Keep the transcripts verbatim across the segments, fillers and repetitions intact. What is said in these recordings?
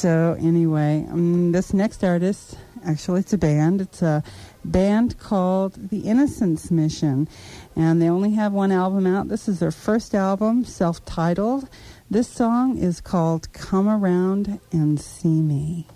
So anyway, um, this next artist, actually it's a band. It's a band called The Innocence Mission, and they only have one album out. This is their first album, self-titled. This song is called Come Around and See Me.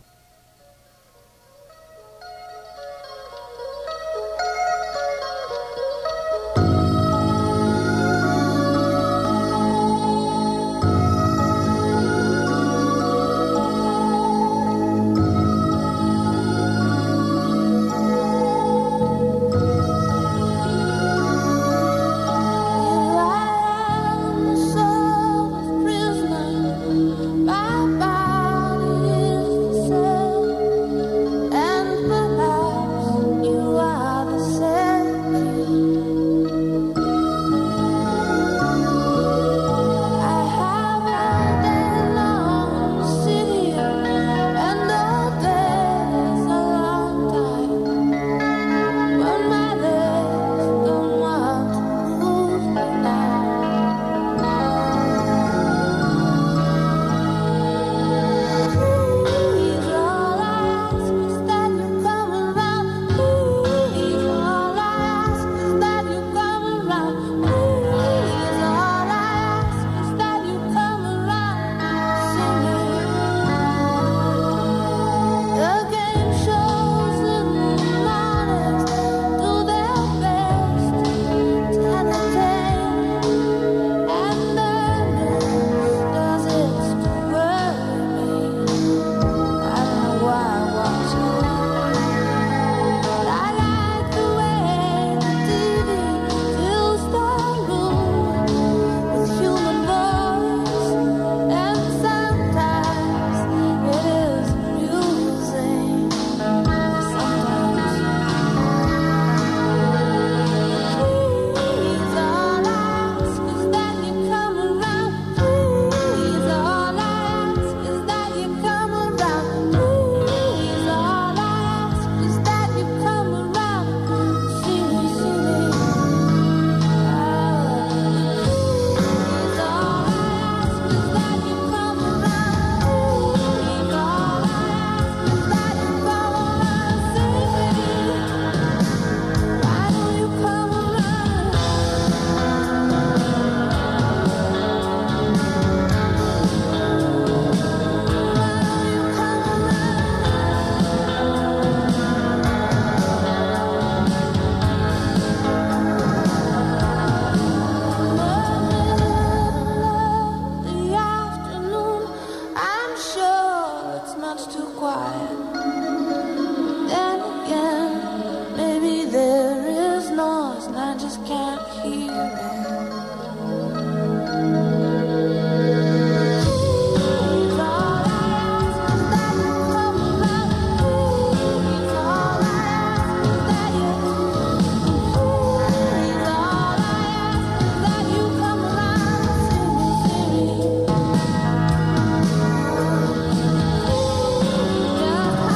Just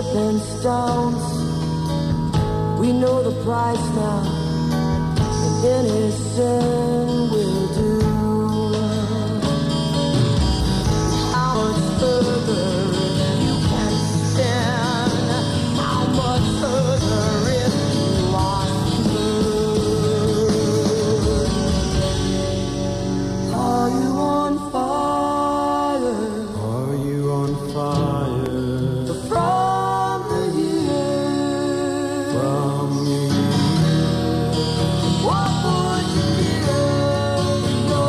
stepping stones. We know the price now, and any sin will do. How much further you can stand? How much further if you lost love? Are you on fire? Are you on fire? From the years. From the years. What would you give?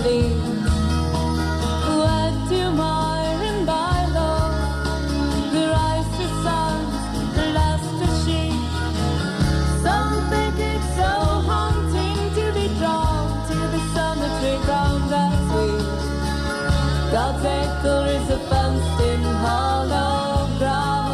leaves. Wet to mire and by low, the rise to suns, the last to sheep. Some think it's so haunting to be drawn to the cemetery ground that sweet. God's echo is a fenced-in hollow ground.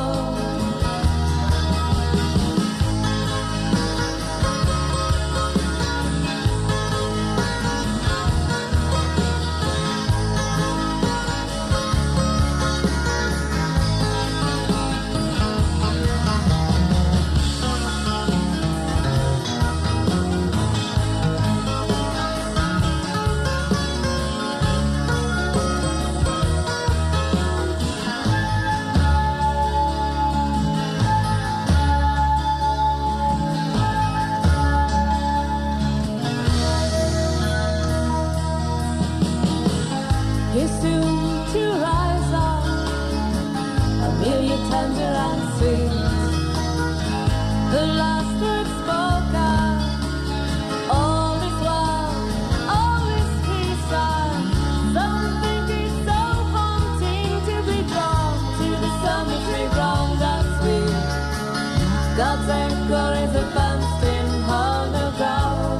He's soon to rise up, Amelia tender and sweet. The last word spoken, all is well, all is peace. And some think it's so haunting to be drawn to the cemetery ground that sweet. God's anchor is a fenced-in hollow ground.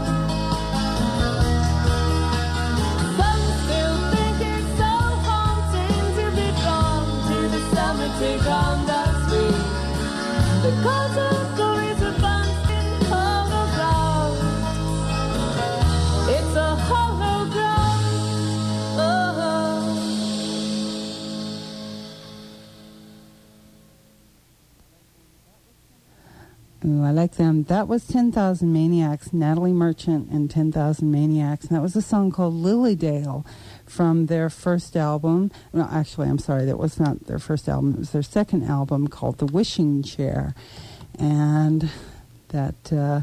Cemetery ground that's sweet. The Cosmic is a fenced-in hollow ground. It's a hollow ground. Oh. Ooh, I like them. That was ten thousand Maniacs, Natalie Merchant and ten thousand Maniacs. And that was a song called Lilydale from their first album. No, actually, I'm sorry, that was not their first album. It was their second album called The Wishing Chair. And that uh,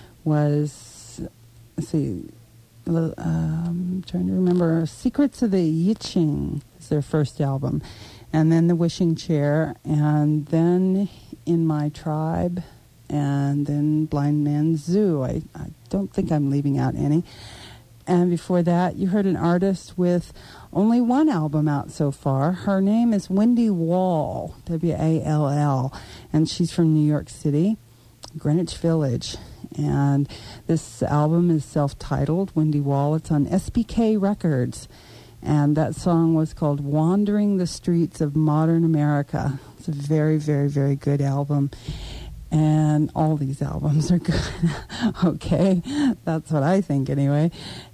was, let's see, um, I'm trying to remember, Secrets of the Yiching is their first album. And then The Wishing Chair, and then In My Tribe, and then Blind Man's Zoo. I, I don't think I'm leaving out any. And before that, you heard an artist with only one album out so far. Her name is Wendy Wall, W A L L, and she's from New York City, Greenwich Village. And this album is self-titled, Wendy Wall. It's on S B K Records. And that song was called Wandering the Streets of Modern America. It's a very, very, very good album. And all these albums are good. Okay, that's what I think anyway.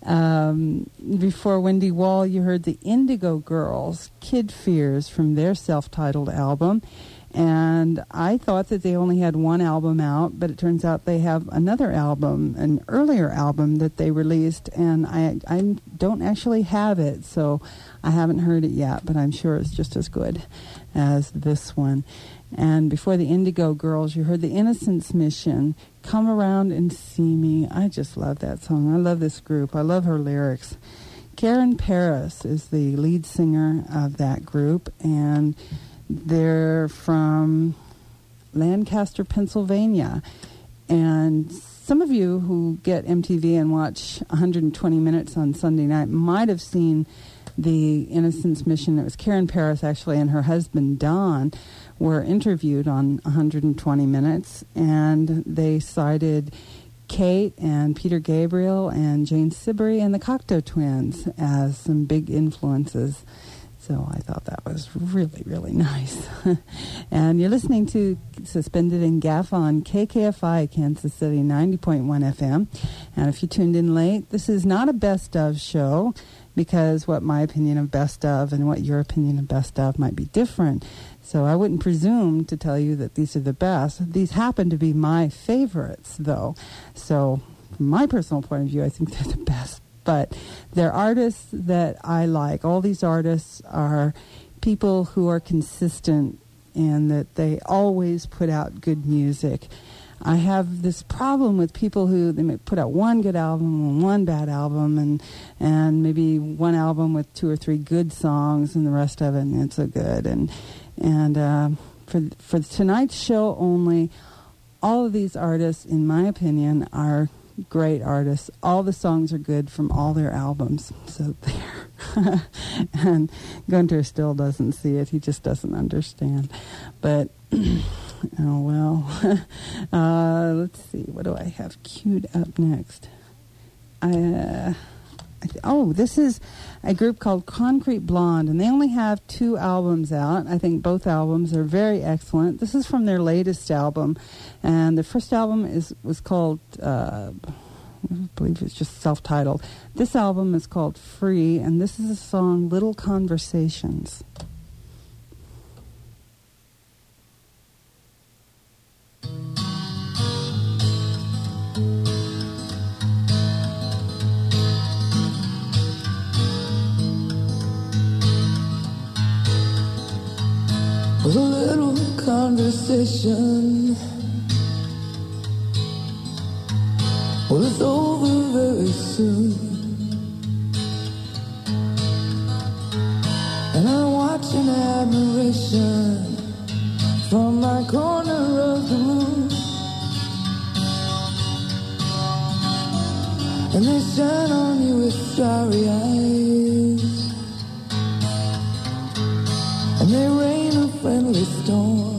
Um, before Wendy Wall, you heard the Indigo Girls, Kid Fears, from their self-titled album. And I thought that they only had one album out, but it turns out they have another album, an earlier album that they released, and I, I don't actually have it, so I haven't heard it yet, but I'm sure it's just as good as this one. And before the Indigo Girls, you heard the Innocence Mission, Come Around and See Me. I just love that song. I love this group. I love her lyrics. Karen Paris is the lead singer of that group, and they're from Lancaster, Pennsylvania. And some of you who get M T V and watch one hundred twenty minutes on Sunday night might have seen the Innocence Mission. It was Karen Paris, actually, and her husband, Don, were interviewed on one hundred twenty minutes, and they cited Kate and Peter Gabriel and Jane Siberry and the Cocteau Twins as some big influences. So I thought that was really, really nice. And you're listening to Suspended in Gaffa on K K F I, Kansas City, ninety point one F M. And if you tuned in late, this is not a best of show, because what my opinion of best of and what your opinion of best of might be different. So I wouldn't presume to tell you that these are the best. These happen to be my favorites, though. So from my personal point of view, I think they're the best. But they're artists that I like. All these artists are people who are consistent and that they always put out good music. I have this problem with people who they may put out one good album and one bad album, and and maybe one album with two or three good songs and the rest of it isn't so good. And and uh, for for tonight's show only, all of these artists, in my opinion, are great artists. All the songs are good from all their albums. So there. And Gunter still doesn't see it. He just doesn't understand. But, oh well. uh, let's see. What do I have queued up next? I... Uh, I th- oh, this is a group called Concrete Blonde, and they only have two albums out. I think both albums are very excellent. This is from their latest album, and the first album is was called, uh, I believe it's just self-titled. This album is called Free, and this is a song, Little Conversations. A little conversation. Well, it's over very soon, and I watch in admiration from my corner of the room, and they shine on you with starry eyes, and they rain a friendly storm.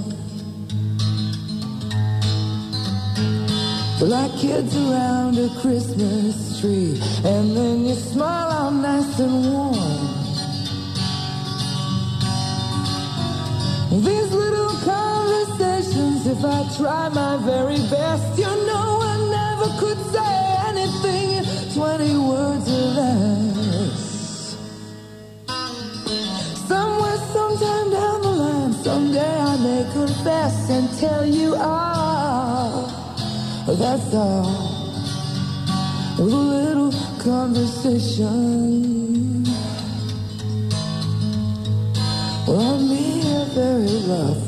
They're like kids around a Christmas tree, and then you smile all nice and warm. These little conversations, if I try my very best, you know I never could say anything in twenty words or less. Somewhere, sometime down the line, someday I may confess and tell you all. That's all, with a little conversation. Well, I'm being very rough.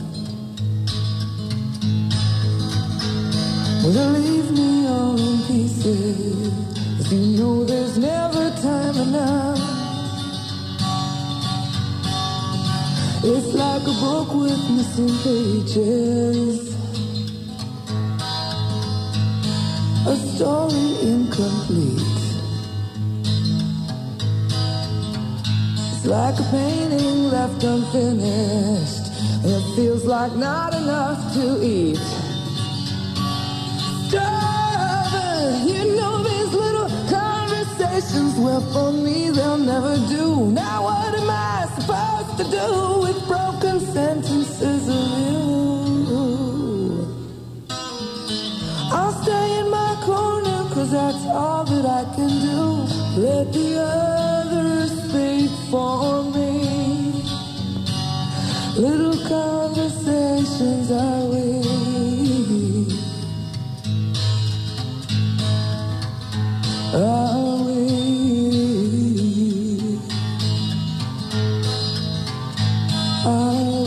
Well, they leave me all in pieces. If you know there's never time enough. It's like a book with missing pages, a story incomplete. It's like a painting left unfinished, and it feels like not enough to eat. Starving, you know these little conversations, well for me they'll never do. Now what am I supposed to do with broken sentences of you? I'll stay in my corner, cause that's all that I can do. Let the others speak for me. Little conversations are we. Are we. Are we.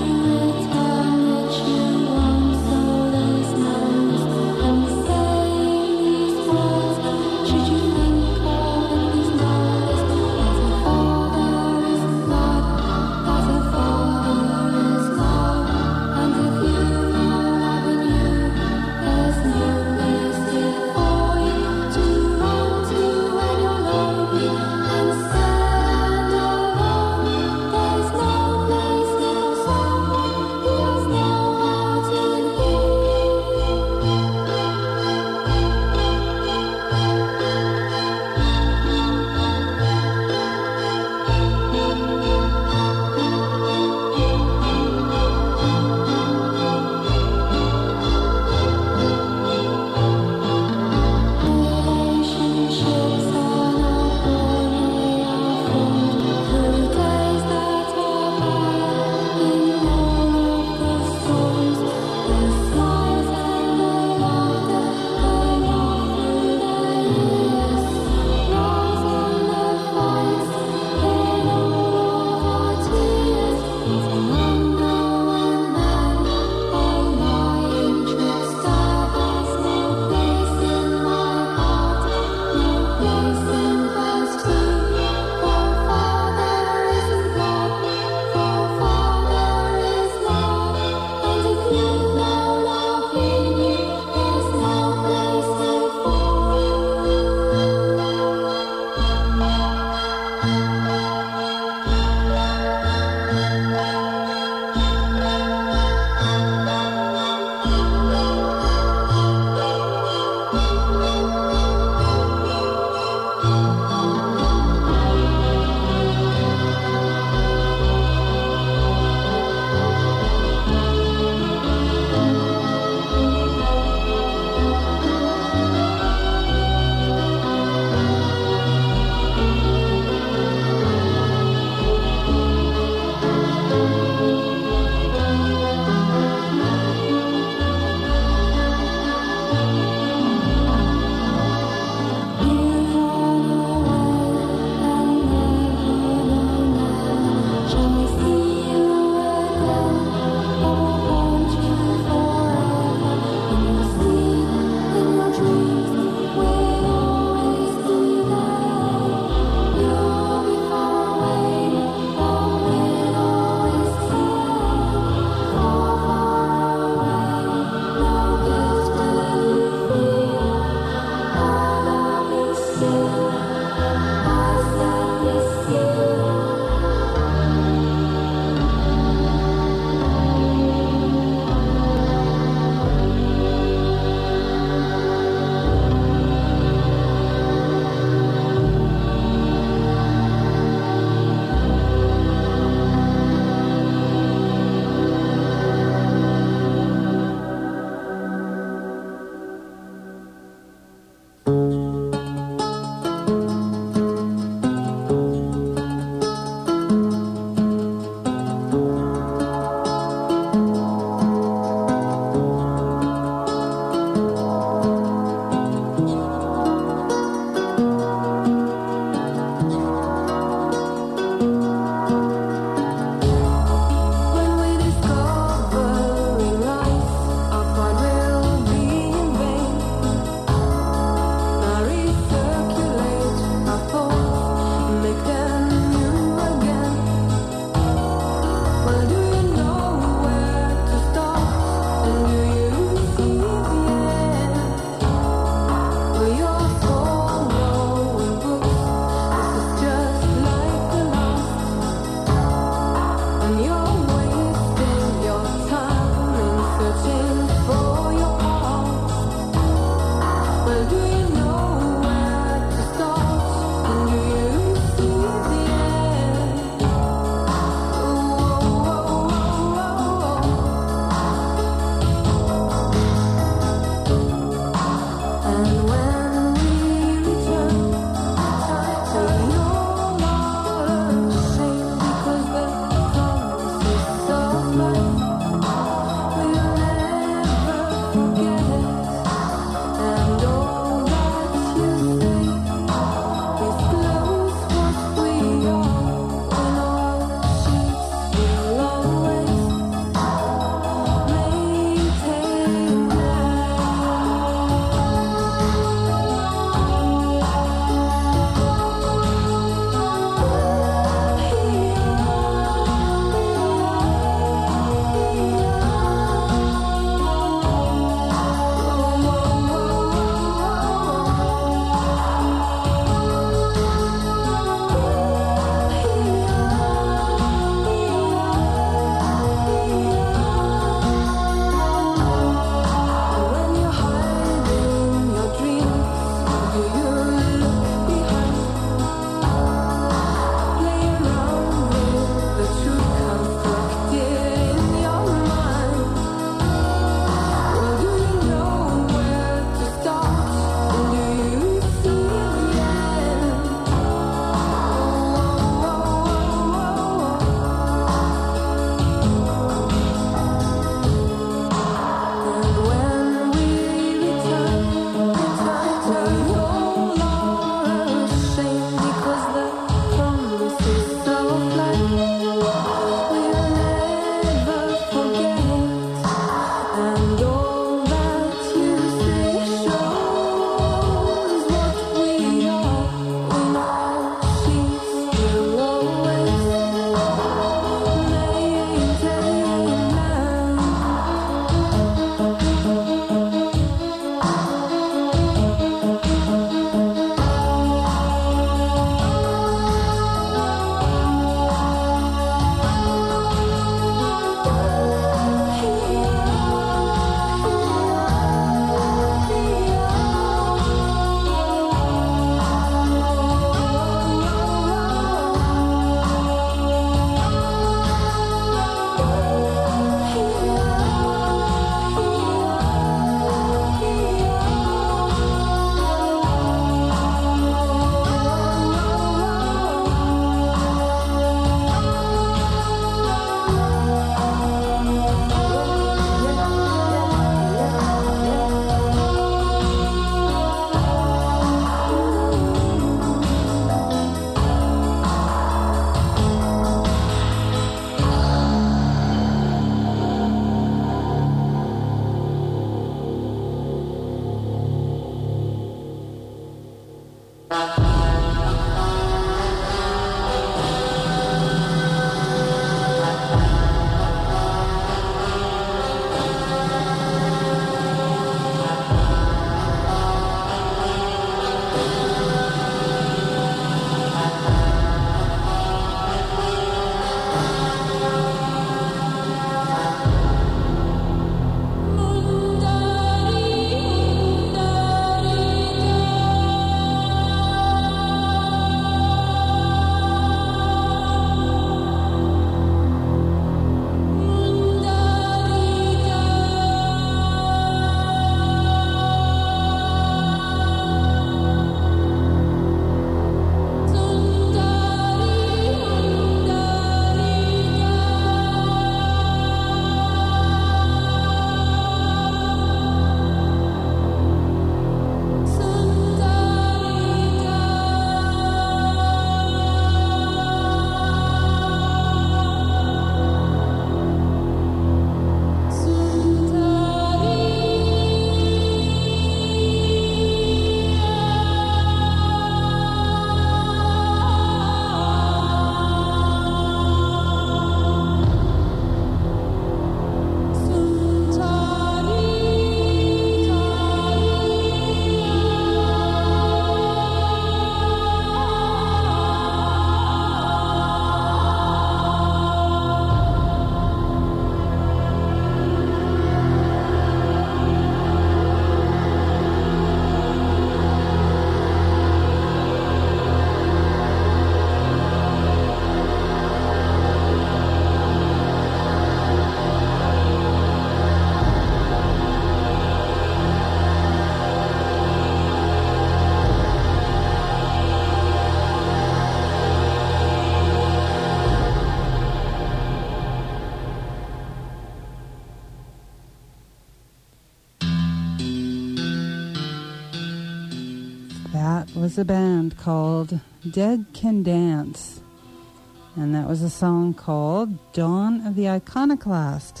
was a band called Dead Can Dance. And that was a song called Dawn of the Iconoclast.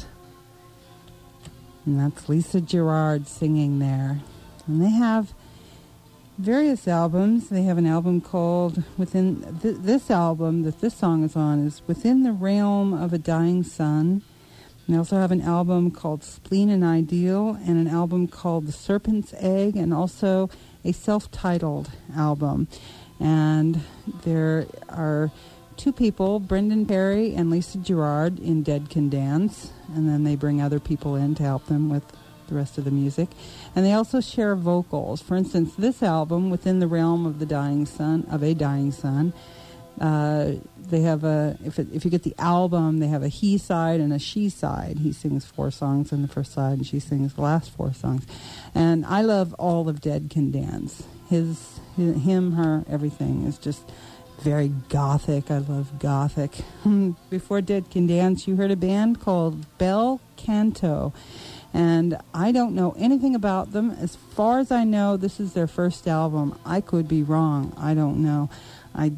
And that's Lisa Gerrard singing there. And they have various albums. They have an album called Within... Th- this album that this song is on is Within the Realm of a Dying Sun. And they also have an album called Spleen and Ideal, and an album called The Serpent's Egg, and also a self-titled album. And there are two people, Brendan Perry and Lisa Gerrard, in Dead Can Dance, and then they bring other people in to help them with the rest of the music. And they also share vocals. For instance, this album, Within the Realm of the Dying Sun, of a Dying Sun, uh, they have a, if it, if you get the album, they have a he side and a she side. He sings four songs on the first side, and she sings the last four songs. And I love all of Dead Can Dance. His, his him, her, everything is just very gothic. I love gothic. Before Dead Can Dance, you heard a band called Bel Canto. And I don't know anything about them. As far as I know, this is their first album. I could be wrong. I don't know. I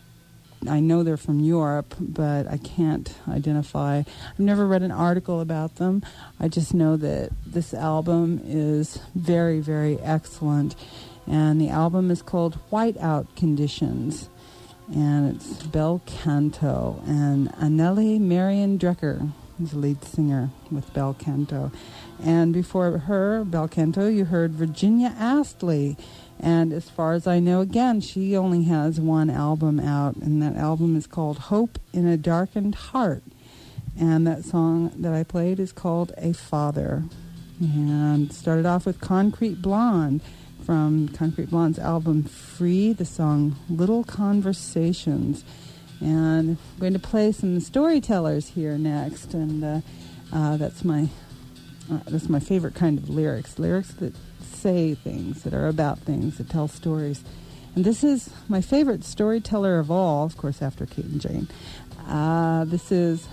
I know they're from Europe, but I can't identify. I've never read an article about them. I just know that this album is very, very excellent. And the album is called Whiteout Conditions. And it's Bel Canto. And Anneli Marion Drecker is the lead singer with Bel Canto. And before her, Bel Canto, you heard Virginia Astley. And as far as I know, again, she only has one album out, and that album is called Hope in a Darkened Heart. And that song that I played is called A Father. And started off with Concrete Blonde from Concrete Blonde's album Free, the song Little Conversations. And I'm going to play some storytellers here next, and uh, uh, that's my uh, that's my favorite kind of lyrics, lyrics that say things, that are about things, that tell stories. And this is my favorite storyteller of all, of course, after Kate and Jane. Uh, this is...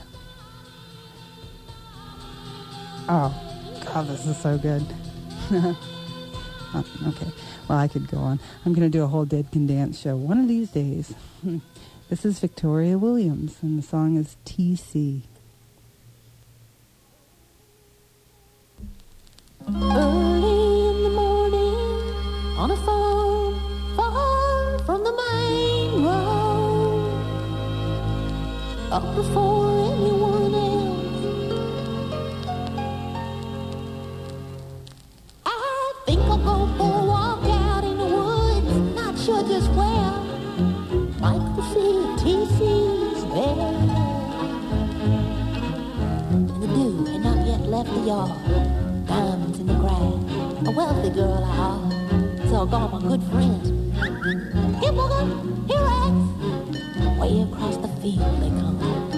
Oh, God, this is so good. Oh, okay, well, I could go on. I'm going to do a whole Dead Can Dance show one of these days. This is Victoria Williams, and the song is T C. Early in the morning, on a farm far from the main road, up before anyone else, I think I'll go for a walk out in the woods, not sure just where. Like to see T C's there, and the dew had not yet left the yard. Diamonds in the grass, a wealthy girl I are. So I call my good friends. Here, Booger, here, Rex. Way across the field they come.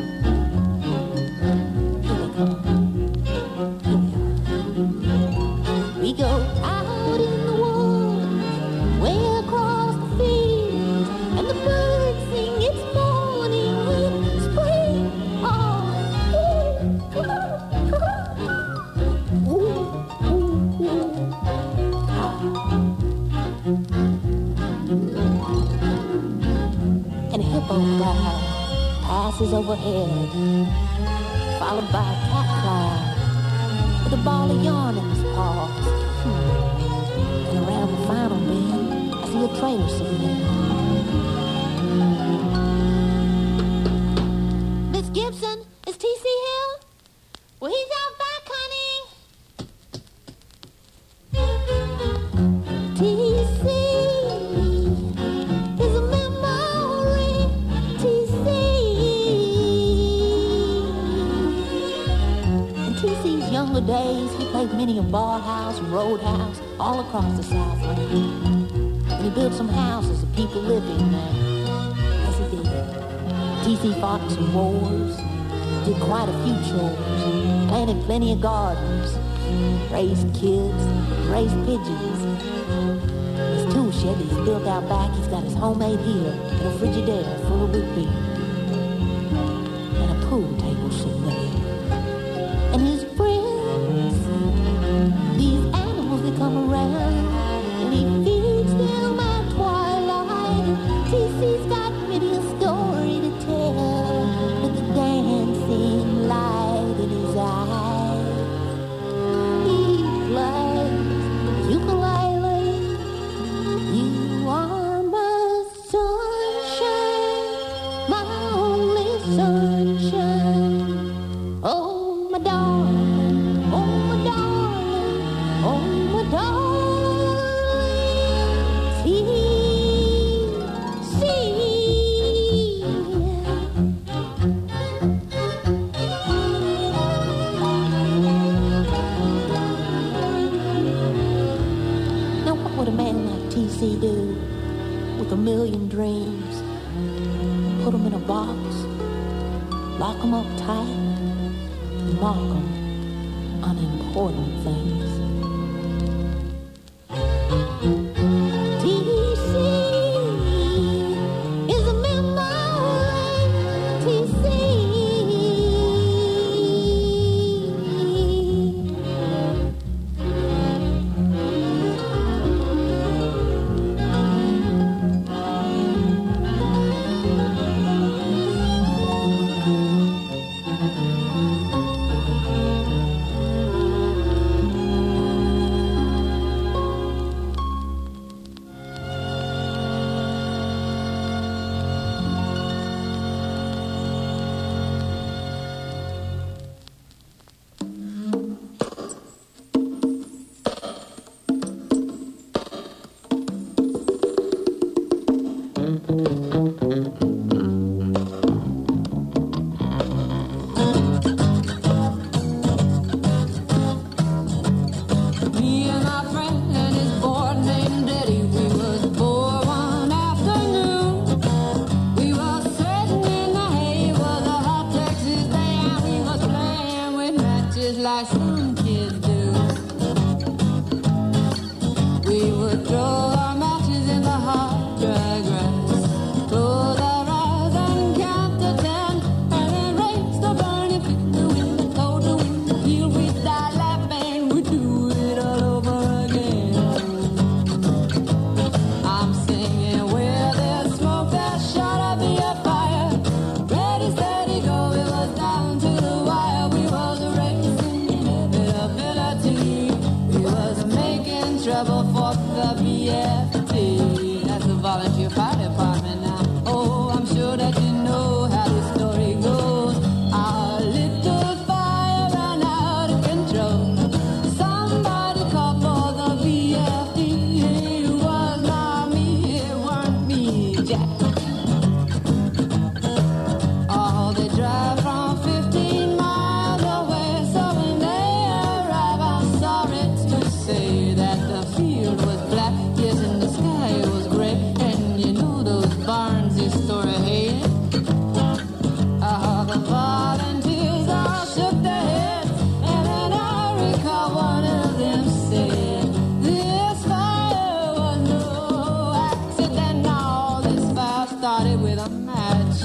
Here they come. Here they are. We go out in the woods, way across the field, and the birds sing its morning with spring. Oh, and a hippo cloud passes overhead, followed by a cat cloud with a ball of yarn in his paws. Hmm. And around the final bend, I see a trailer sitting there. Miss Gibson, is T C here? Well, he's out back, honey. T C is a memory. T C. In T C's younger days, he played many a bar house and roadhouse all across the Southland. And he built some houses that people lived in there. Yes, he did. T C fought in some wars, did quite a few chores, planted plenty of gardens, raised kids, raised pigeons. His tool shed that he's built out back, he's got his homemade heater and a Frigidaire full of root beer. And a pool table sitting there. And his friends, these animals that come around, and he feeds them at twilight. sunshine. Oh, my darling, oh, my darling, oh, my darling. See, see. Now, what would a man like T C do with a million dreams? Put them in a box, lock them up tight, mark them unimportant things. T C is a memory. T C. Me and my friend and his boy named Eddie, we was poor one afternoon. We was sitting in the hay, was a hot Texas day, and we was playing with matches like some kids do. We would throw our matches in the hot dry grass, close our eyes and count to ten, and then race the burning figure in the cold, the wind, the field. We'd die laughing, we'd do it all over again. I'm singing where there's smoke, there's sure to be a fire. Ready, steady, go, it was down to the wire. We was racing inevitability. We was making trouble for the V F T. That's the volunteer fire department now. Oh, I'm sure that you know how the story goes. Our little fire ran out of control. Somebody called for the V F D. It was not me, it weren't me, Jack. Oh, they drive from fifteen miles away, so when they arrive, I'm sorry to say that the field was black, yes, and the sky was gray, and you know those barns this story had. Ah, the volunteers all shook their heads, and then I recall one of them said, this fire was no accident. All this fire started with a match.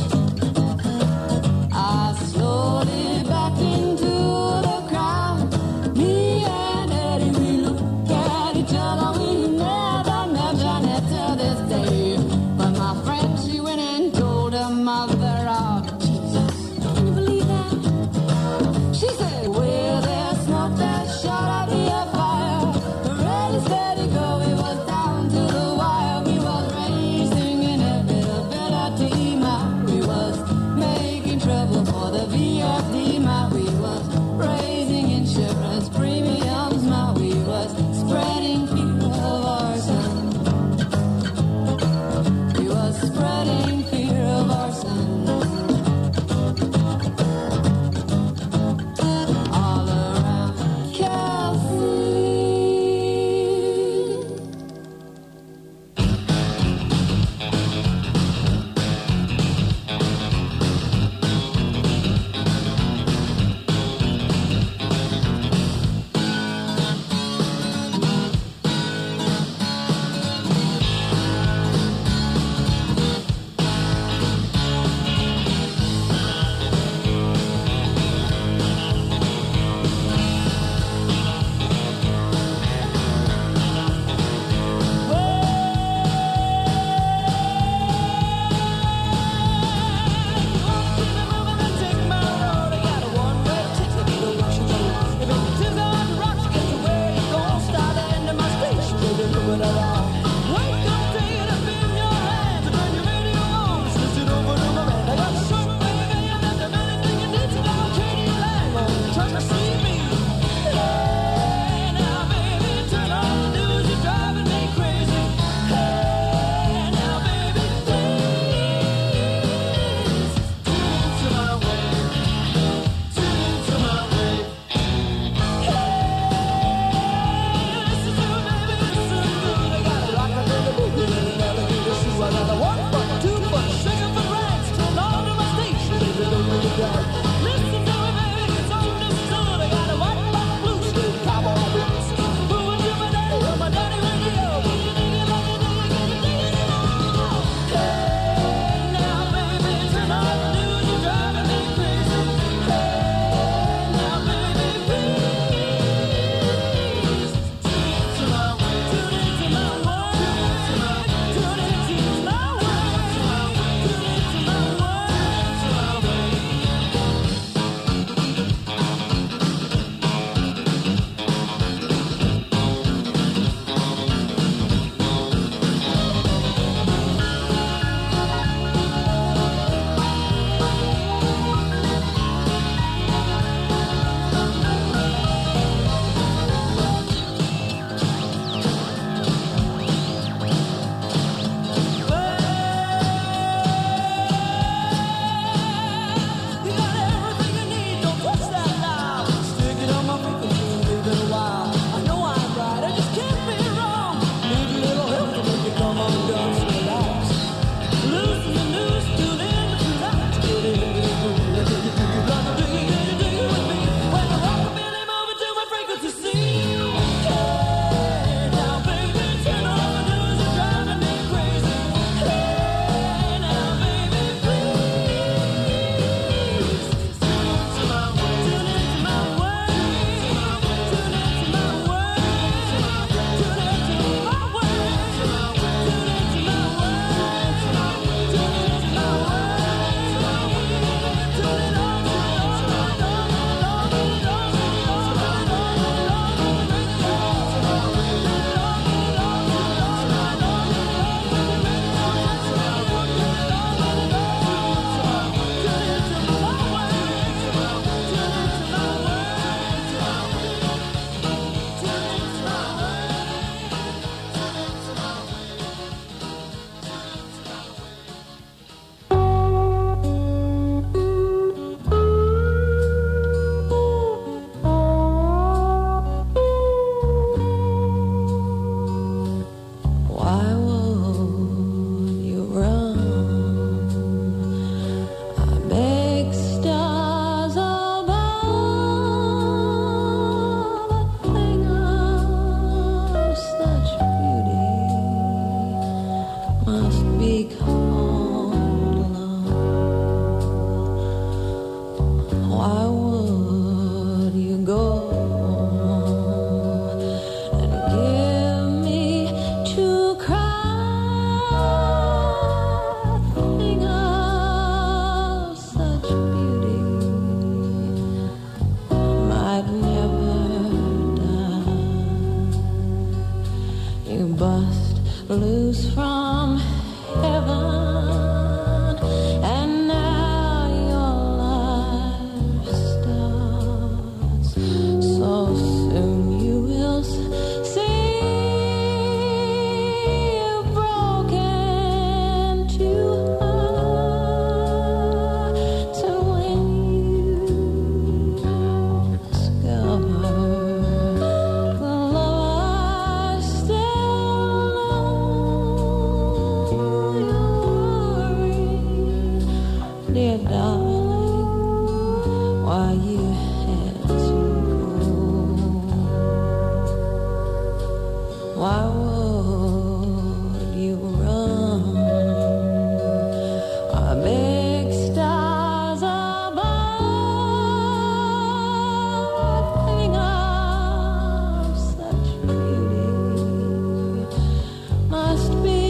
I slowly back into the crowd. Me and Eddie, we look at each other. We never mention it till this day. But my friend, she went and told her mother, oh, Jesus, can you believe that? She said, well, there's smoke, there's sure to be a fire. Ready, steady, go, it was down to the wire. We was racing inevitability, my. We was making trouble for the V F D, my. We was raising insurance premiums, my. We was spreading fear of arson. We was spreading fear of arson. loose from heaven, and now your life starts. So soon you will see you've broken too hard. So when you discover dear darling, why you had to go? Why would you run? Our big stars above, thing of such beauty must be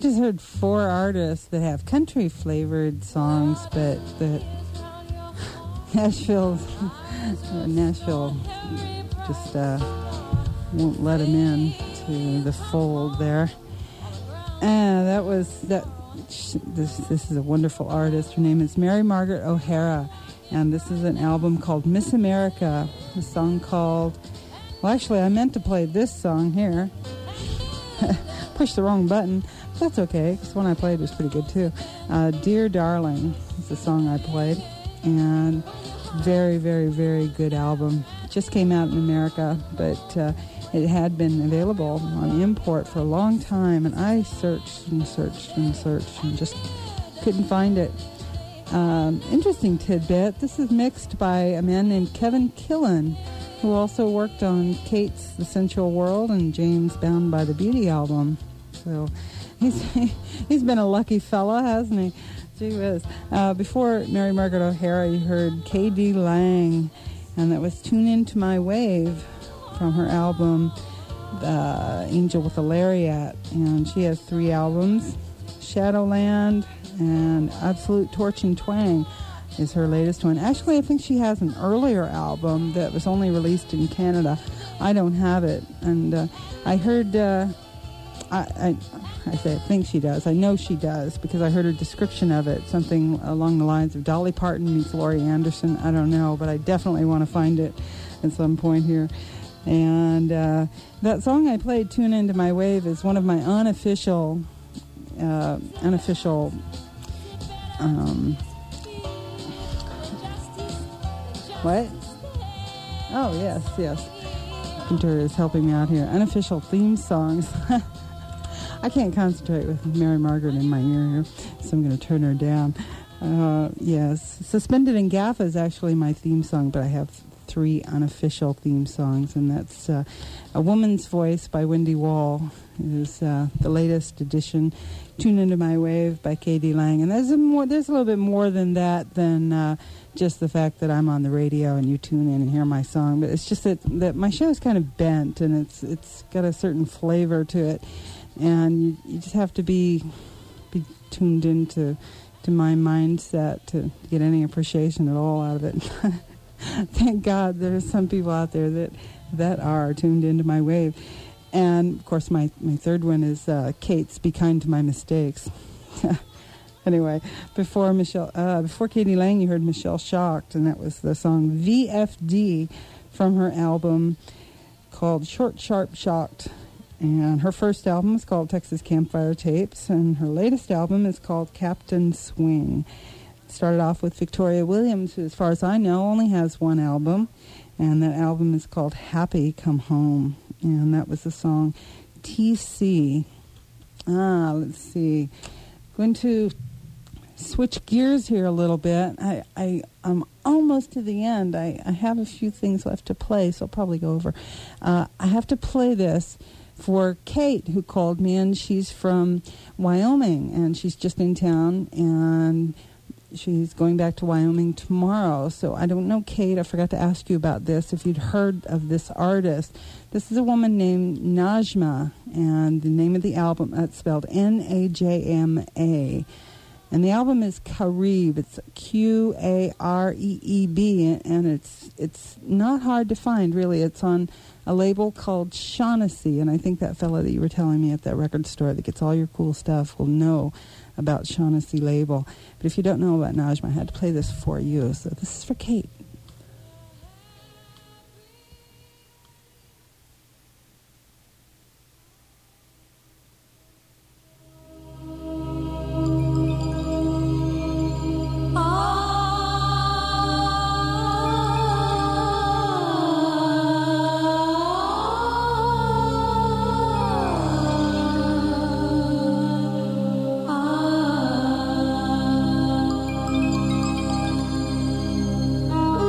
just heard four artists that have country-flavored songs, but that Nashville, uh, Nashville just uh, won't let them in to the fold there. Uh, that was that. This this is a wonderful artist. Her name is Mary Margaret O'Hara, and this is an album called Miss America. A song called. Well, actually, I meant to play this song here. Pushed the wrong button. That's okay, because the one I played was pretty good too. Uh, Dear Darling is the song I played, and very, very, very good album. Just came out in America, but uh, it had been available on import for a long time, and I searched and searched and searched and just couldn't find it. Um, interesting tidbit, this is mixed by a man named Kevin Killen, who also worked on Kate's The Sensual World and James' Bound by the Beauty album. So he's he's been a lucky fella, hasn't he? Gee whiz. Uh, before Mary Margaret O'Hara, you heard K D Lang, and that was Tune Into My Wave from her album uh, Angel with a Lariat. And she has three albums. Shadowland and Absolute Torch and Twang is her latest one. Actually, I think she has an earlier album that was only released in Canada. I don't have it. And uh, I heard... Uh, I, I, I say I think she does. I know she does because I heard her description of it, something along the lines of Dolly Parton meets Laurie Anderson. I don't know, but I definitely want to find it at some point here. And uh, that song I played, Tune Into My Wave, is one of my unofficial, uh, unofficial, um, what? Oh, yes, yes. Hunter is helping me out here. Unofficial theme songs. I can't concentrate with Mary Margaret in my ear here, so I'm going to turn her down. Uh, yes, Suspended in Gaffa is actually my theme song, but I have three unofficial theme songs, and that's uh, A Woman's Voice by Wendy Wall is uh, the latest edition. Tune Into My Wave by K D Lang, and there's a more, there's a little bit more than that than uh, just the fact that I'm on the radio and you tune in and hear my song, but it's just that, that my show is kind of bent, and it's it's got a certain flavor to it. And you, you just have to be be tuned into to my mindset to get any appreciation at all out of it. Thank God there's some people out there that that are tuned into my wave. And, of course, my, my third one is uh, Kate's Be Kind to My Mistakes. Anyway, before Michelle, uh, before K D Lang, you heard Michelle Shocked, and that was the song V F D from her album called Short, Sharp, Shocked. And her first album is called Texas Campfire Tapes, and her latest album is called Captain Swing. It started off with Victoria Williams, who, as far as I know, only has one album, and that album is called Happy Come Home, and that was the song T C. Ah, let's see. Going to switch gears here a little bit. I, I, I'm almost to the end. I, I have a few things left to play, so I'll probably go over. Uh, I have to play this for Kate, who called me, and she's from Wyoming, and she's just in town, and she's going back to Wyoming tomorrow. So I don't know, Kate, I forgot to ask you about this, if you'd heard of this artist. This is a woman named Najma, and the name of the album, that's spelled N A J M A. And the album is Carib. It's Q A R E E B, and it's it's not hard to find, really. It's on a label called Shaughnessy, and I think that fella that you were telling me at that record store that gets all your cool stuff will know about Shaughnessy label. But if you don't know about Najma, I had to play this for you. So this is for Kate. Ah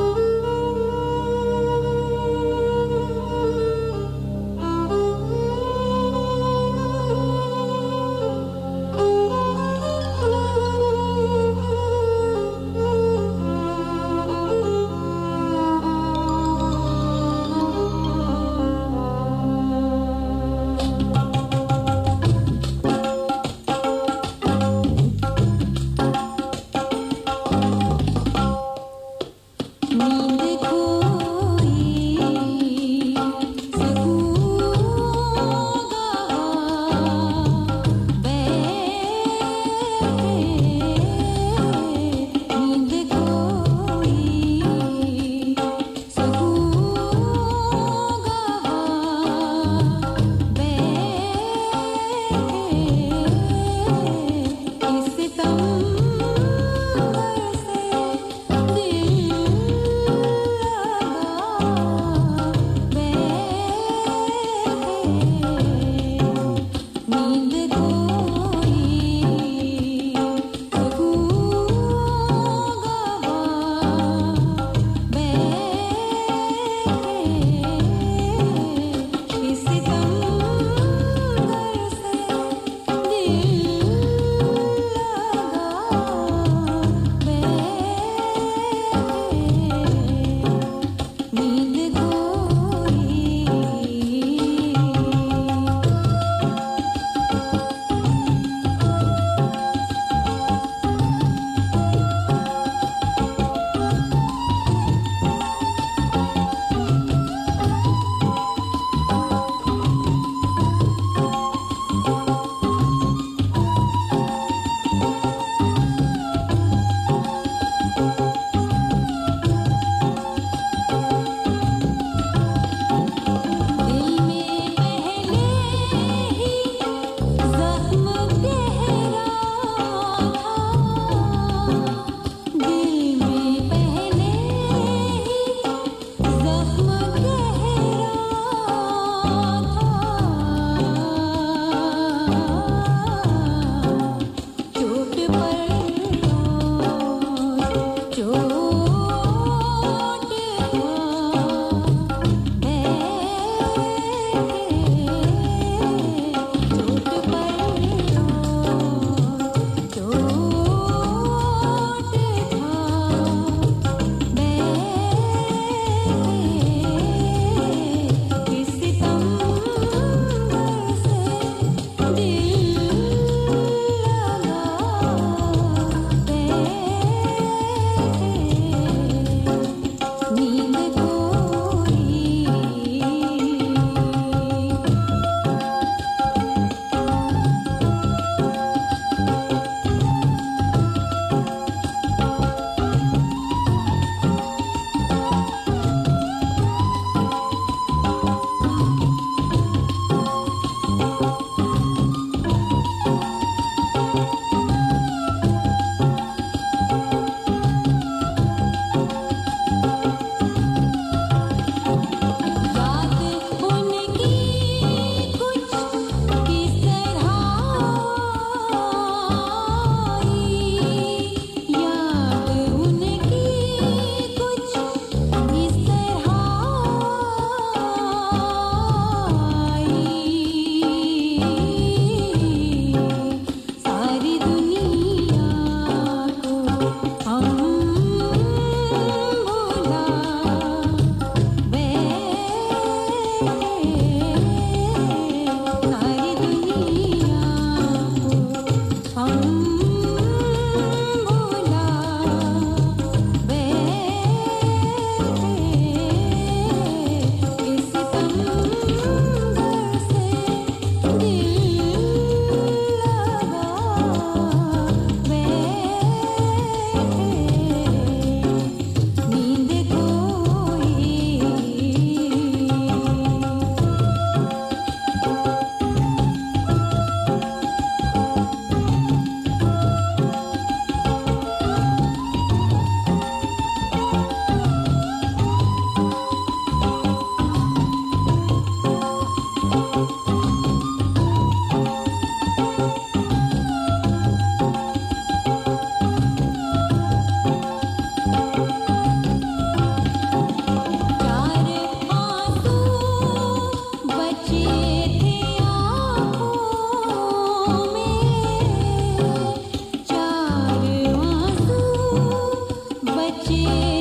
cheer.